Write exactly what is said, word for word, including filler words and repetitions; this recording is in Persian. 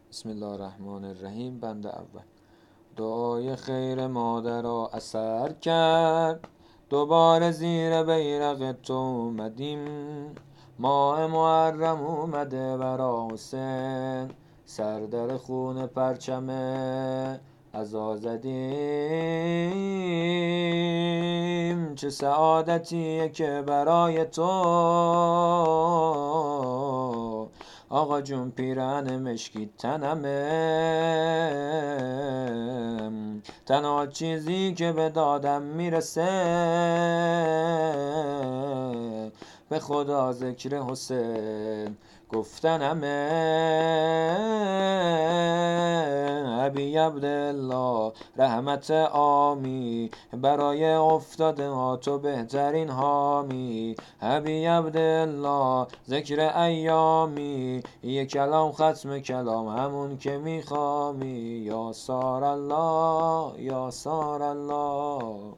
بسم الله الرحمن الرحیم. بند اول. دعای خیر مادرها اثر کرد، دوباره زیر بیرق تو اومدیم. ماه محرم اومده برا حسین، سر در خون پرچم عزا زدیم. چه سعادتیه که برای تو آقا جون پیرهن مشکی تنمه. تنها چیزی که به دادم میرسه به خدا ذکر حسین گفتنمه. ابی عبدالله رحمت عامی، برای افتاده ها تو بهترین حامی. ابی عبدالله ذکر ایامی، یه کلام ختم کلام همون که میخوامی. یا سار الله یا سار الله.